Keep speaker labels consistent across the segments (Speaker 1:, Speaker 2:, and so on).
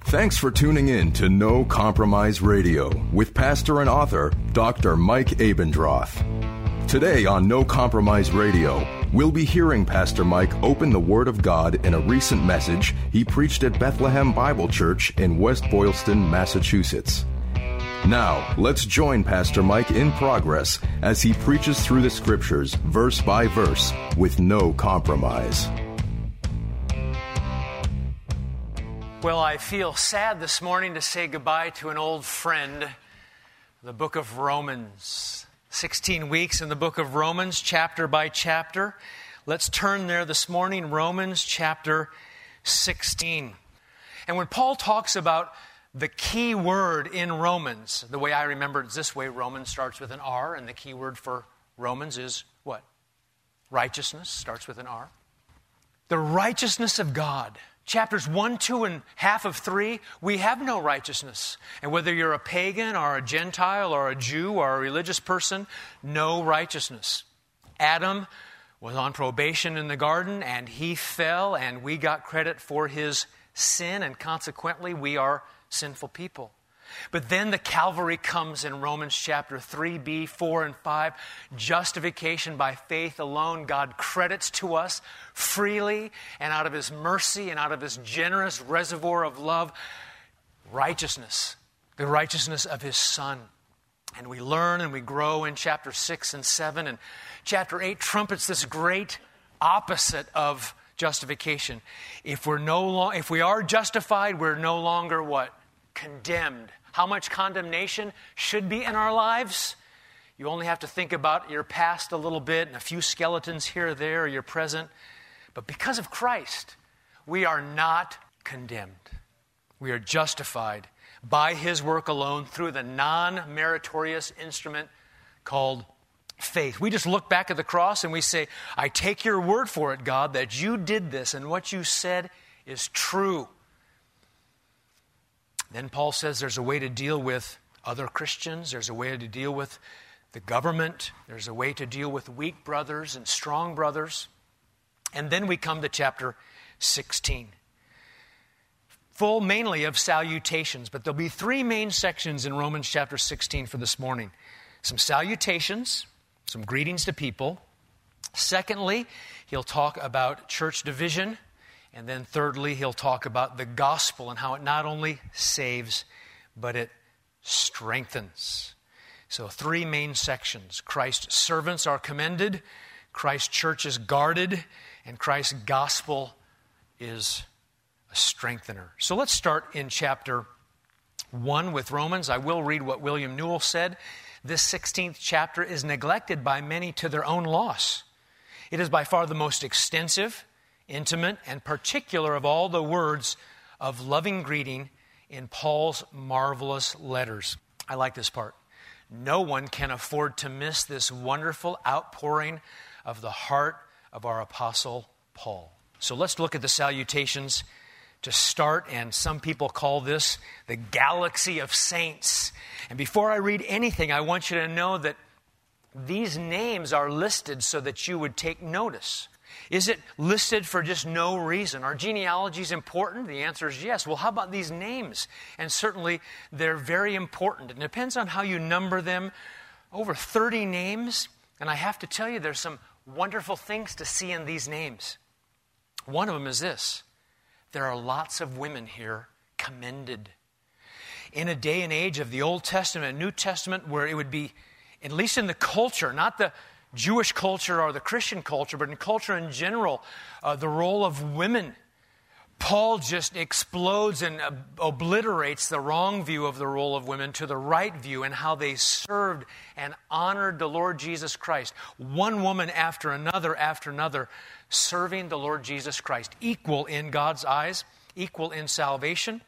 Speaker 1: Thanks for tuning in to No Compromise Radio with pastor and author Dr. Mike Abendroth. Today on No Compromise Radio, we'll be hearing Pastor Mike open the Word of God in a recent message he preached at Bethlehem Bible Church in West Boylston, Massachusetts. Now, let's join Pastor Mike in progress as he preaches through the Scriptures, verse by verse, with no compromise.
Speaker 2: Well, I feel sad this morning to say goodbye to an old friend, the book of Romans. 16 weeks in the book of Romans, chapter by chapter. Let's turn there this morning, Romans chapter 16. And when Paul talks about the key word in Romans, the way I remember it is this way: Romans starts with an R, and the key word for Romans is what? Righteousness starts with an R. The righteousness of God. Chapters 1, 2, and half of 3, we have no righteousness. And whether you're a pagan or a Gentile or a Jew or a religious person, no righteousness. Adam was on probation in the garden, and he fell, and we got credit for his sin, and consequently we are sinful people. But then the Calvary comes in Romans chapter 3b, 4, and 5. Justification by faith alone. God credits to us freely and out of His mercy and out of His generous reservoir of love, righteousness, the righteousness of His Son. And we learn and we grow in chapter 6 and 7. And chapter 8 trumpets this great opposite of justification. If we are justified, we're no longer what? Condemned. How much condemnation should be in our lives? You only have to think about your past a little bit and a few skeletons here or there, or your present. But because of Christ, we are not condemned. We are justified by His work alone through the non-meritorious instrument called faith. We just look back at the cross and we say, I take your word for it, God, that you did this and what you said is true. Then Paul says there's a way to deal with other Christians. There's a way to deal with the government. There's a way to deal with weak brothers and strong brothers. And then we come to chapter 16. Full mainly of salutations, but there'll be 3 main sections in Romans chapter 16 for this morning. Some salutations, some greetings to people. Secondly, he'll talk about church division. And then thirdly, he'll talk about the gospel and how it not only saves, but it strengthens. So 3 main sections. Christ's servants are commended, Christ's church is guarded, and Christ's gospel is a strengthener. So let's start in chapter 1 with Romans. I will read what William Newell said. This 16th chapter is neglected by many to their own loss. It is by far the most extensive, intimate, and particular of all the words of loving greeting in Paul's marvelous letters. I like this part. No one can afford to miss this wonderful outpouring of the heart of our apostle Paul. So let's look at the salutations to start, and some people call this the galaxy of saints. And before I read anything, I want you to know that these names are listed so that you would take notice. Is it listed for just no reason? Are genealogies important? The answer is yes. Well, how about these names? And certainly they're very important. It depends on how you number them. Over 30 names. And I have to tell you, there's some wonderful things to see in these names. One of them is this. There are lots of women here commended. In a day and age of the Old Testament and New Testament where it would be, at least in the culture, not the Jewish culture or the Christian culture, but in culture in general, the role of women. Paul just explodes and obliterates the wrong view of the role of women to the right view and how they served and honored the Lord Jesus Christ. One woman after another, serving the Lord Jesus Christ. Equal in God's eyes, equal in salvation.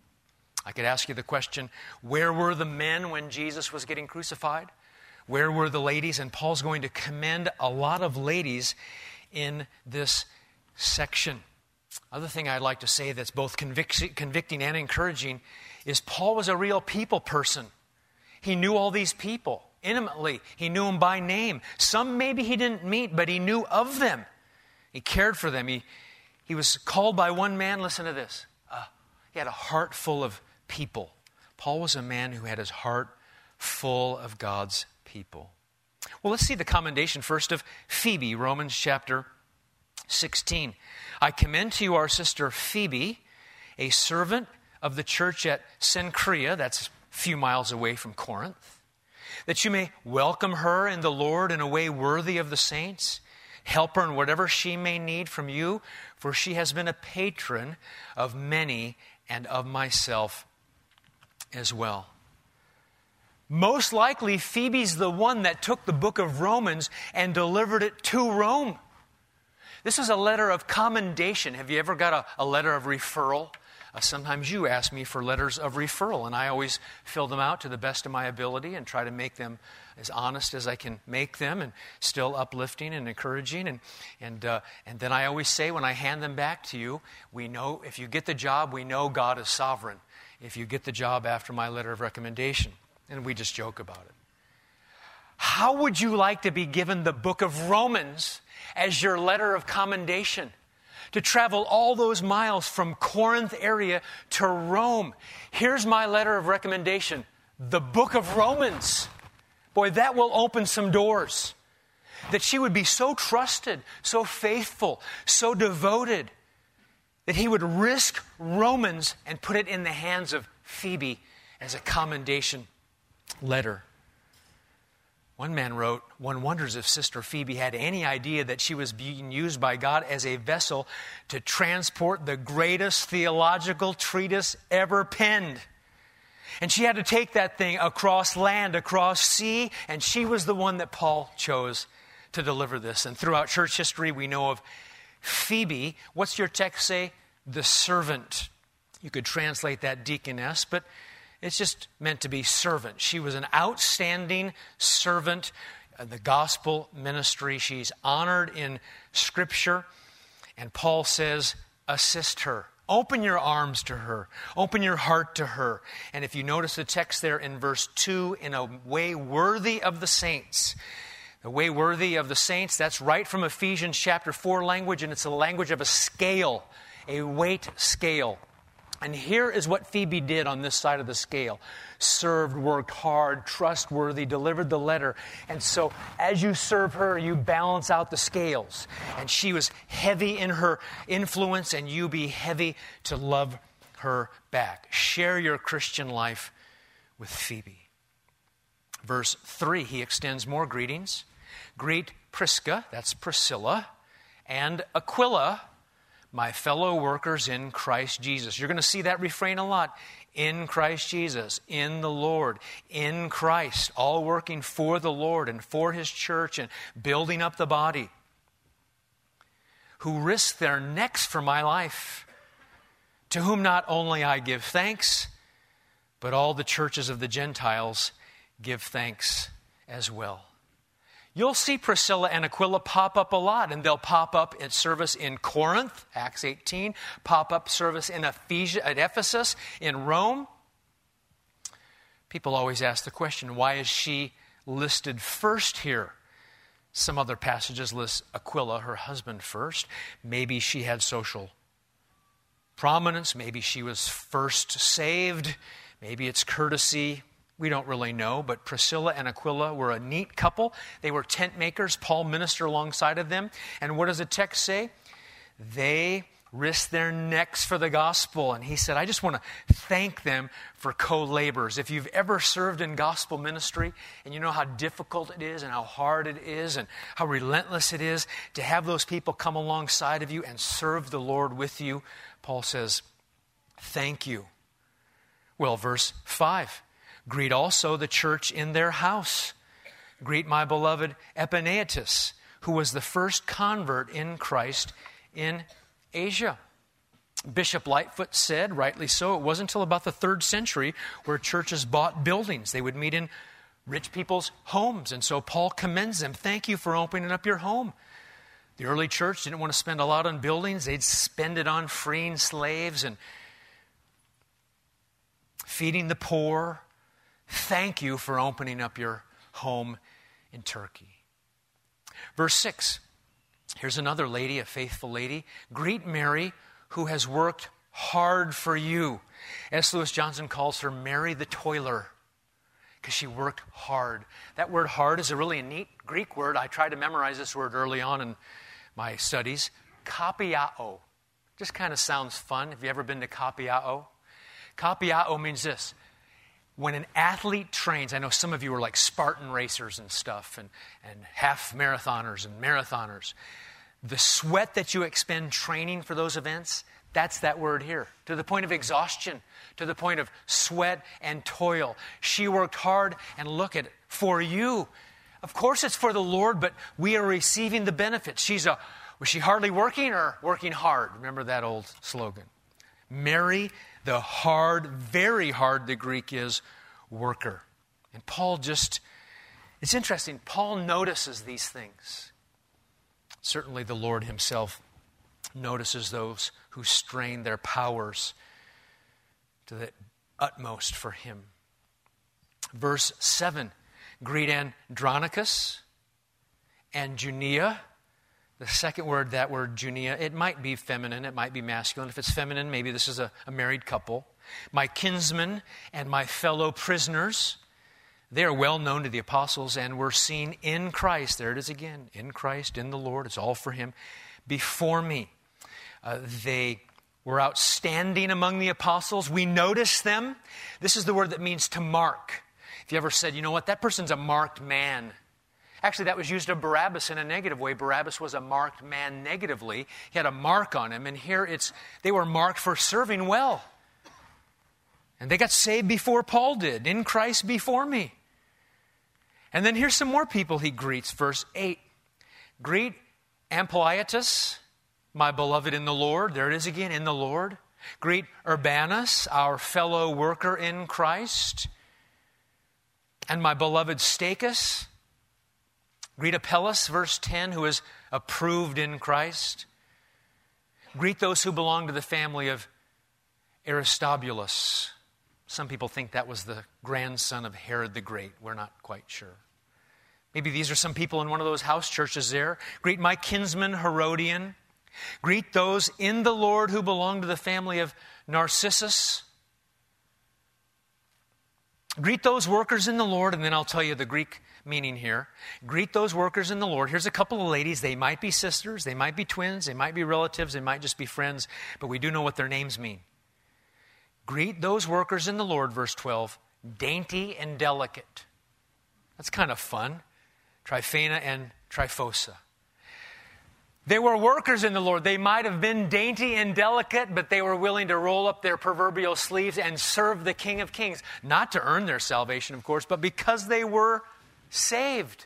Speaker 2: I could ask you the question, where were the men when Jesus was getting crucified? Where were the ladies? And Paul's going to commend a lot of ladies in this section. Other thing I'd like to say that's both convicting and encouraging is Paul was a real people person. He knew all these people intimately. He knew them by name. Some maybe he didn't meet, but he knew of them. He cared for them. He was called by one man, listen to this. He had a heart full of people. Paul was a man who had his heart full of God's people. Well, let's see the commendation first of Phoebe, Romans chapter 16. I commend to you our sister Phoebe, a servant of the church at Cenchrea, that's a few miles away from Corinth, that you may welcome her in the Lord in a way worthy of the saints. Help her in whatever she may need from you, for she has been a patron of many and of myself as well. Most likely, Phoebe's the one that took the book of Romans and delivered it to Rome. This is a letter of commendation. Have you ever got a letter of referral? Sometimes you ask me for letters of referral, and I always fill them out to the best of my ability and try to make them as honest as I can make them and still uplifting and encouraging. And then I always say when I hand them back to you, we know if you get the job, we know God is sovereign. If you get the job after my letter of recommendation. And we just joke about it. How would you like to be given the book of Romans as your letter of commendation? To travel all those miles from Corinth area to Rome. Here's my letter of recommendation. The book of Romans. Boy, that will open some doors. That she would be so trusted, so faithful, so devoted, that he would risk Romans and put it in the hands of Phoebe as a commendation letter. One man wrote, one wonders if Sister Phoebe had any idea that she was being used by God as a vessel to transport the greatest theological treatise ever penned. And she had to take that thing across land, across sea, and she was the one that Paul chose to deliver this. And throughout church history, we know of Phoebe. What's your text say? The servant. You could translate that deaconess, but it's just meant to be servant. She was an outstanding servant in the gospel ministry. She's honored in Scripture. And Paul says, assist her. Open your arms to her. Open your heart to her. And if you notice the text there in verse 2, in a way worthy of the saints. The way worthy of the saints, that's right from Ephesians chapter 4 language, and it's a language of a scale, a weight scale. And here is what Phoebe did on this side of the scale. Served, worked hard, trustworthy, delivered the letter. And so as you serve her, you balance out the scales. And she was heavy in her influence, and you be heavy to love her back. Share your Christian life with Phoebe. Verse 3, he extends more greetings. Greet Prisca, that's Priscilla, and Aquila, my fellow workers in Christ Jesus. You're going to see that refrain a lot. In Christ Jesus, in the Lord, in Christ, all working for the Lord and for His church and building up the body. Who risked their necks for my life, to whom not only I give thanks, but all the churches of the Gentiles give thanks as well. You'll see Priscilla and Aquila pop up a lot, and they'll pop up at service in Corinth, Acts 18, pop up service in at Ephesus, in Rome. People always ask the question, why is she listed first here? Some other passages list Aquila, her husband, first. Maybe she had social prominence. Maybe she was first saved. Maybe it's courtesy. We don't really know, but Priscilla and Aquila were a neat couple. They were tent makers. Paul ministered alongside of them. And what does the text say? They risked their necks for the gospel. And he said, I just want to thank them for co-laborers. If you've ever served in gospel ministry and you know how difficult it is and how hard it is and how relentless it is to have those people come alongside of you and serve the Lord with you, Paul says, thank you. Well, verse 5. Greet also the church in their house. Greet my beloved Epaenetus, who was the first convert in Christ in Asia. Bishop Lightfoot said, rightly so, it wasn't until about the 3rd century where churches bought buildings. They would meet in rich people's homes. And so Paul commends them. Thank you for opening up your home. The early church didn't want to spend a lot on buildings. They'd spend it on freeing slaves and feeding the poor. Thank you for opening up your home in Turkey. Verse 6. Here's another lady, a faithful lady. Greet Mary, who has worked hard for you. S. Lewis Johnson calls her Mary the Toiler because she worked hard. That word hard is a really neat Greek word. I tried to memorize this word early on in my studies. Kapiao. Just kind of sounds fun. Have you ever been to Kapiao? Kapiao means this. When an athlete trains, I know some of you are like Spartan racers and stuff, and half marathoners and marathoners. The sweat that you expend training for those events, that's that word here. To the point of exhaustion, to the point of sweat and toil. She worked hard, and look at it, for you. Of course it's for the Lord, but we are receiving the benefits. Was she hardly working or working hard? Remember that old slogan. Mary, the hard, very hard, the Greek is, worker. And Paul it's interesting, Paul notices these things. Certainly the Lord himself notices those who strain their powers to the utmost for him. Verse 7, greet Andronicus and Junia. The second word, that word Junia, it might be feminine, it might be masculine. If it's feminine, maybe this is a married couple. My kinsmen and my fellow prisoners, they are well known to the apostles and were seen in Christ. There it is again, in Christ, in the Lord. It's all for him. Before me. They were outstanding among the apostles. We notice them. This is the word that means to mark. If you ever said, you know what, that person's a marked man. Actually, that was used of Barabbas in a negative way. Barabbas was a marked man negatively. He had a mark on him, and here they were marked for serving well. And they got saved before Paul did, in Christ before me. And then here's some more people he greets, verse 8. Greet Ampliatus, my beloved in the Lord. There it is again, in the Lord. Greet Urbanus, our fellow worker in Christ. And my beloved Stachys. Greet Apelles, verse 10, who is approved in Christ. Greet those who belong to the family of Aristobulus. Some people think that was the grandson of Herod the Great. We're not quite sure. Maybe these are some people in one of those house churches there. Greet my kinsman Herodian. Greet those in the Lord who belong to the family of Narcissus. Greet those workers in the Lord, and then I'll tell you the Greek meaning here. Greet those workers in the Lord. Here's a couple of ladies. They might be sisters, they might be twins, they might be relatives, they might just be friends, but we do know what their names mean. Greet those workers in the Lord, verse 12, dainty and delicate. That's kind of fun. Tryphena and Tryphosa. They were workers in the Lord. They might have been dainty and delicate, but they were willing to roll up their proverbial sleeves and serve the King of Kings. Not to earn their salvation, of course, but because they were saved.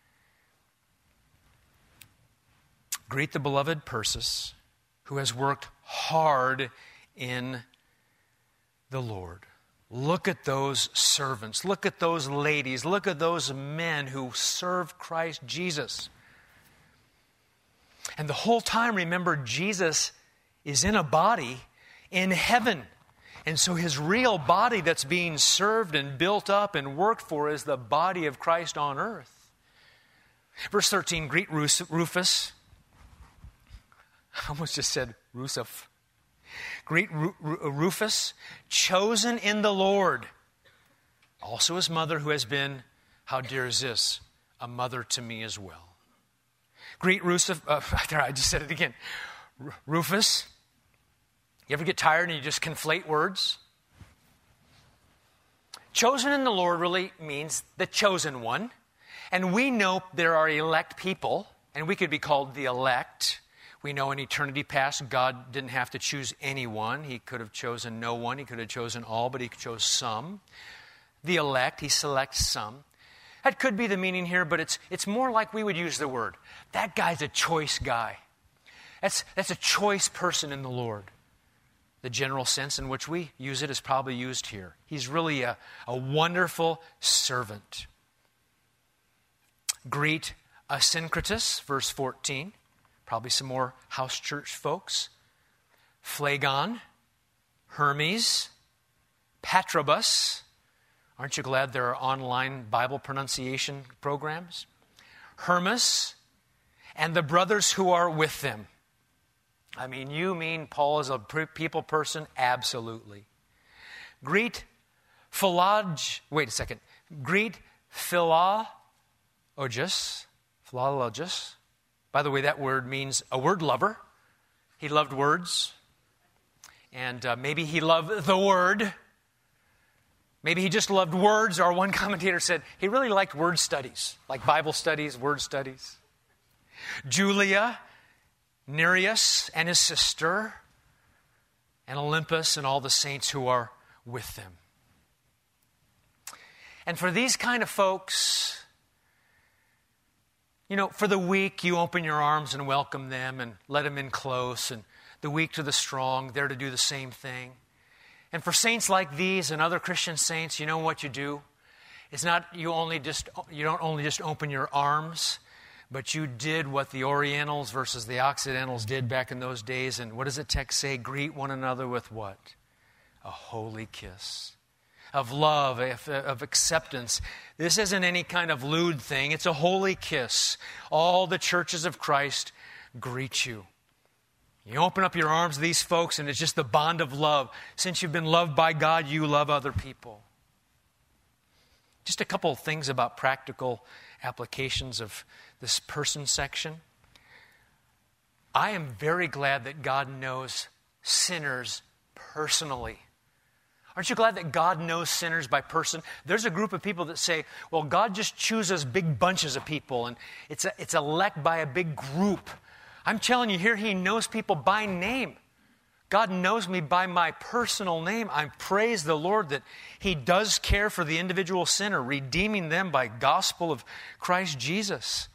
Speaker 2: Greet the beloved Persis, who has worked hard in the Lord. Look at those servants. Look at those ladies. Look at those men who serve Christ Jesus. And the whole time, remember, Jesus is in a body in heaven. And so his real body that's being served and built up and worked for is the body of Christ on earth. Verse 13, greet Rufus. I almost just said Rusuf. Greet Rufus, chosen in the Lord. Also his mother, who has been, how dear is this, a mother to me as well. Greet Rusuf, I just said it again. Rufus. You ever get tired and you just conflate words? Chosen in the Lord really means the chosen one. And we know there are elect people, and we could be called the elect. We know in eternity past, God didn't have to choose anyone. He could have chosen no one. He could have chosen all, but he chose some. The elect, he selects some. That could be the meaning here, but it's more like we would use the word. That guy's a choice guy. That's a choice person in the Lord. The general sense in which we use it is probably used here. He's really a wonderful servant. Greet Asyncritus, verse 14. Probably some more house church folks. Phlegon, Hermes, Patrobus. Aren't you glad there are online Bible pronunciation programs? Hermas, and the brothers who are with them. I mean, you mean Paul is a people person? Absolutely. Greet Philologus. Philologus. By the way, that word means a word lover. He loved words. And maybe he loved the word. Maybe he just loved words, or one commentator said he really liked word studies, like Bible studies, word studies. Julia, Nereus and his sister, and Olympus and all the saints who are with them. And for these kind of folks, for the weak, you open your arms and welcome them and let them in close, and the weak to the strong, they're to do the same thing. And for saints like these and other Christian saints, you know what you do? It's not you don't only just open your arms, but you did what the Orientals versus the Occidentals did back in those days. And what does the text say? Greet one another with what? A holy kiss. Of love, of acceptance. This isn't any kind of lewd thing. It's a holy kiss. All the churches of Christ greet you. You open up your arms to these folks, and it's just the bond of love. Since you've been loved by God, you love other people. Just a couple of things about practical applications of this person section. I am very glad that God knows sinners personally. Aren't you glad that God knows sinners by person? There's a group of people that say, well, God just chooses big bunches of people, and it's elect by a big group. I'm telling you here, He knows people by name. God knows me by my personal name. I praise the Lord that He does care for the individual sinner, redeeming them by gospel of Christ Jesus.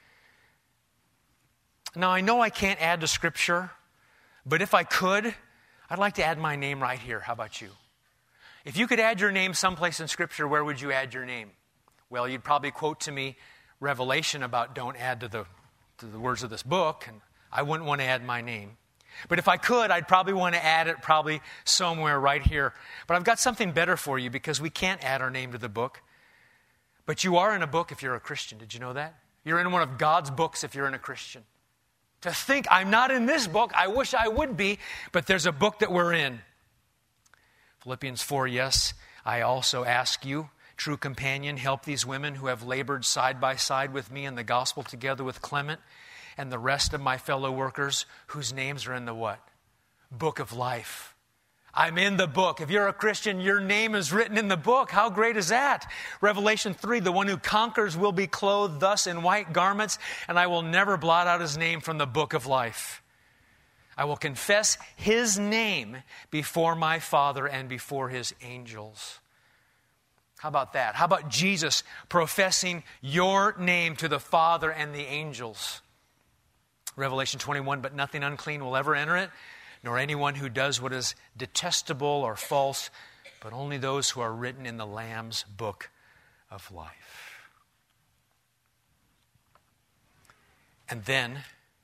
Speaker 2: Now, I know I can't add to Scripture, but if I could, I'd like to add my name right here. How about you? If you could add your name someplace in Scripture, where would you add your name? Well, you'd probably quote to me Revelation about don't add to the words of this book, and I wouldn't want to add my name. But if I could, I'd probably want to add it probably somewhere right here. But I've got something better for you, because we can't add our name to the book. But you are in a book if you're a Christian. Did you know that? You're in one of God's books if you're in a Christian. To think, I'm not in this book, I wish I would be, but there's a book that we're in. Philippians 4, yes, I also ask you, true companion, help these women who have labored side by side with me in the gospel together with Clement and the rest of my fellow workers whose names are in the what? Book of life. I'm in the book. If you're a Christian, your name is written in the book. How great is that? Revelation 3, the one who conquers will be clothed thus in white garments, and I will never blot out his name from the book of life. I will confess his name before my Father and before his angels. How about that? How about Jesus professing your name to the Father and the angels? Revelation 21, but nothing unclean will ever enter it, nor anyone who does what is detestable or false, but only those who are written in the Lamb's book of life. And then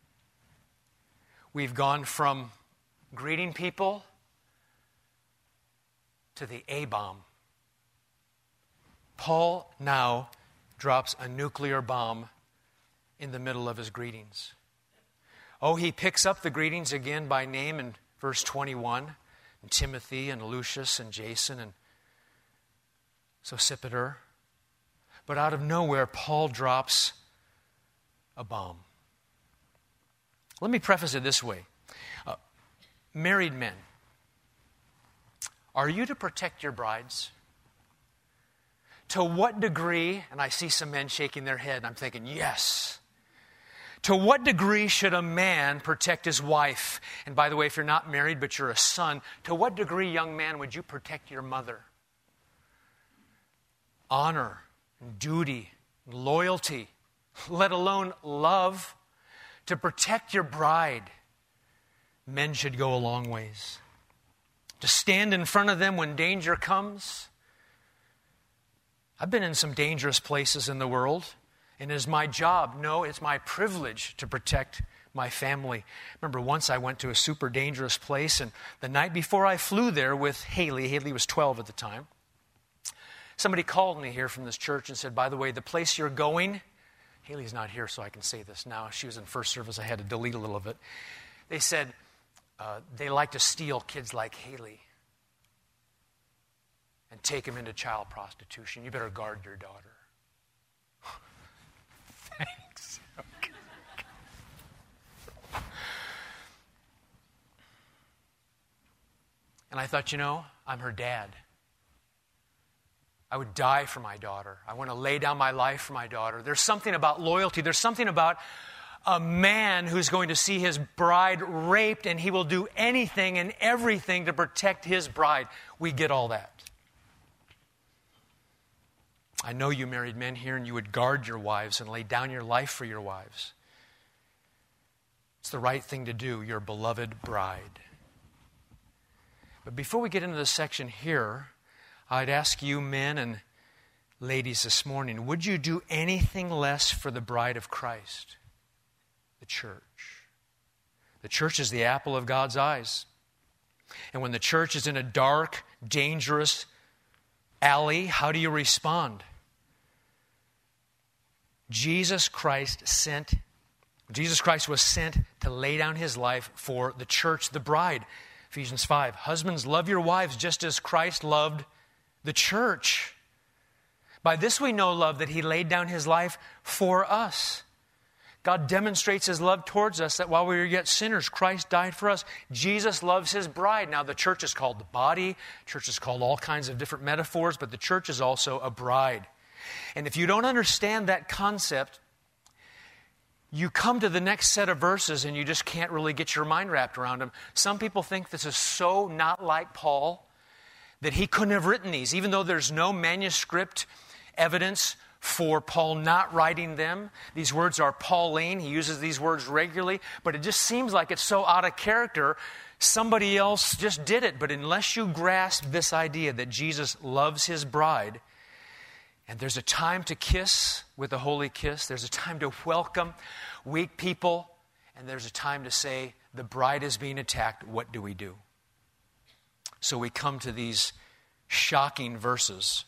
Speaker 2: we've gone from greeting people to the A-bomb. Paul now drops a nuclear bomb in the middle of his greetings. Oh, he picks up the greetings again by name in verse 21, and Timothy and Lucius and Jason and Sosipater. But out of nowhere, Paul drops a bomb. Let me preface it this way. Married men, are you to protect your brides? To what degree, and I see some men shaking their head, and I'm thinking, yes. To what degree should a man protect his wife? And by the way, if you're not married but you're a son, to what degree, young man, would you protect your mother? Honor, duty, loyalty, let alone love. To protect your bride, men should go a long ways. To stand in front of them when danger comes. I've been in some dangerous places in the world, and it is my job, no, it's my privilege to protect my family. Remember once I went to a super dangerous place, and the night before I flew there with Haley was 12 at the time, somebody called me here from this church and said, by the way, the place you're going, Haley's not here, so I can say this now. She was in first service. I had to delete a little of it. They said they like to steal kids like Haley. and take them into child prostitution. You better guard your daughter. Thanks. Okay. And I thought, I'm her dad. I would die for my daughter. I want to lay down my life for my daughter. There's something about loyalty. There's something about a man who's going to see his bride raped, and he will do anything and everything to protect his bride. We get all that. I know you married men here, and you would guard your wives and lay down your life for your wives. It's the right thing to do, your beloved bride. But before we get into this section here, I'd ask you men and ladies this morning, would you do anything less for the bride of Christ, the church? The church is the apple of God's eyes. And when the church is in a dark, dangerous alley, how do you respond? Jesus Christ was sent to lay down his life for the church, the bride. Ephesians 5, husbands, love your wives just as Christ loved the church. By this we know love, that he laid down his life for us. God demonstrates his love towards us, that while we were yet sinners, Christ died for us. Jesus loves his bride. Now, the church is called the body. Church is called all kinds of different metaphors, but the church is also a bride. And if you don't understand that concept, you come to the next set of verses and you just can't really get your mind wrapped around them. Some people think this is so not like Paul that he couldn't have written these, even though there's no manuscript evidence for Paul not writing them. These words are Pauline. He uses these words regularly, but it just seems like it's so out of character. Somebody else just did it. But unless you grasp this idea that Jesus loves his bride, and there's a time to kiss with a holy kiss, there's a time to welcome weak people, and there's a time to say, the bride is being attacked, what do we do? So we come to these shocking verses,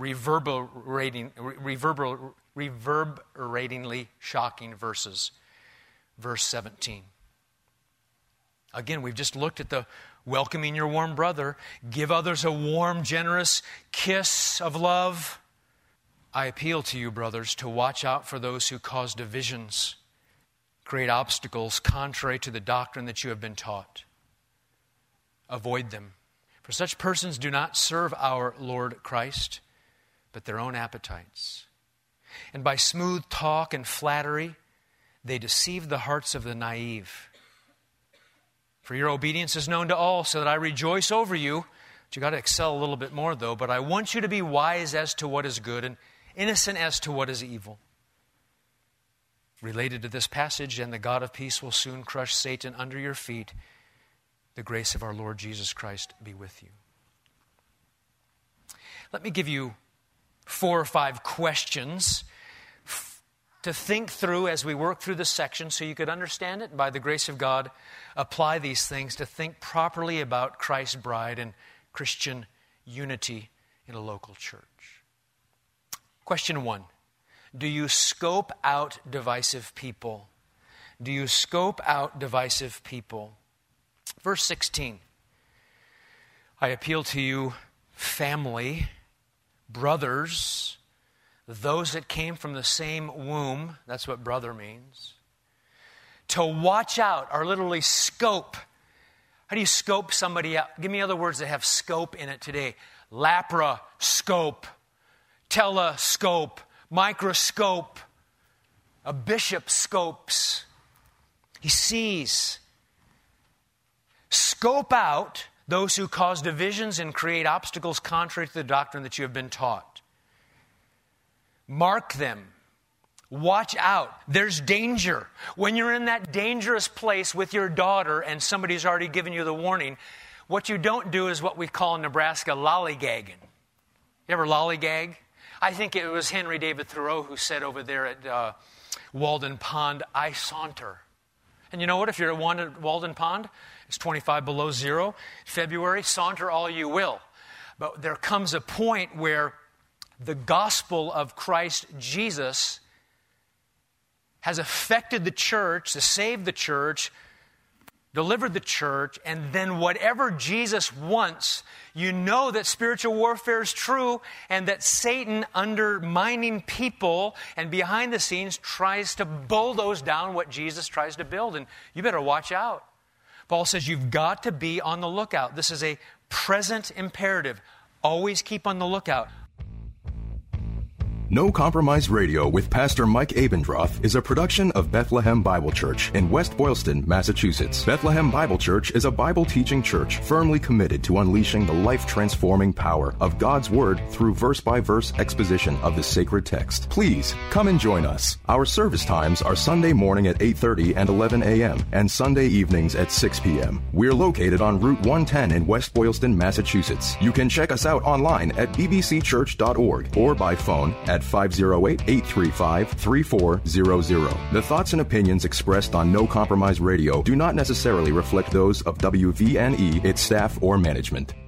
Speaker 2: reverberatingly shocking verses. Verse 17. Again, we've just looked at the welcoming your warm brother. Give others a warm, generous kiss of love. I appeal to you, brothers, to watch out for those who cause divisions, create obstacles contrary to the doctrine that you have been taught. Avoid them. For such persons do not serve our Lord Christ, but their own appetites. And by smooth talk and flattery, they deceive the hearts of the naive. For your obedience is known to all, so that I rejoice over you. But you got to excel a little bit more, though. But I want you to be wise as to what is good and innocent as to what is evil. Related to this passage, and the God of peace will soon crush Satan under your feet. The grace of our Lord Jesus Christ be with you. Let me give you 4 or 5 questions to think through as we work through this section so you could understand it, and by the grace of God, apply these things to think properly about Christ's bride and Christian unity in a local church. Question 1. Do you scope out divisive people? Do you scope out divisive people? Verse 16. I appeal to you, family, brothers, those that came from the same womb, that's what brother means, to watch out, or literally scope. How do you scope somebody out? Give me other words that have scope in it today. Laparoscope, telescope, microscope, a bishop scopes. He sees. Scope out those who cause divisions and create obstacles contrary to the doctrine that you have been taught. Mark them. Watch out. There's danger. When you're in that dangerous place with your daughter and somebody's already given you the warning, what you don't do is what we call in Nebraska lollygagging. You ever lollygag? I think it was Henry David Thoreau who said over there at Walden Pond, I saunter. And you know what? If you're at Walden Pond, it's 25 below zero. February, saunter all you will. But there comes a point where the gospel of Christ Jesus has affected the church, to save the church, delivered the church, and then whatever Jesus wants, you know that spiritual warfare is true and that Satan, undermining people and behind the scenes, tries to bulldoze down what Jesus tries to build. And you better watch out. Paul says you've got to be on the lookout. This is a present imperative. Always keep on the lookout.
Speaker 1: No Compromise Radio with Pastor Mike Abendroth is a production of Bethlehem Bible Church in West Boylston, Massachusetts. Bethlehem Bible Church is a Bible-teaching church firmly committed to unleashing the life-transforming power of God's Word through verse-by-verse exposition of the sacred text. Please, come and join us. Our service times are Sunday morning at 8:30 and 11 a.m. and Sunday evenings at 6 p.m. We're located on Route 110 in West Boylston, Massachusetts. You can check us out online at bbcchurch.org or by phone at 508-835-3400. The thoughts and opinions expressed on No Compromise Radio do not necessarily reflect those of WVNE, its staff, or management.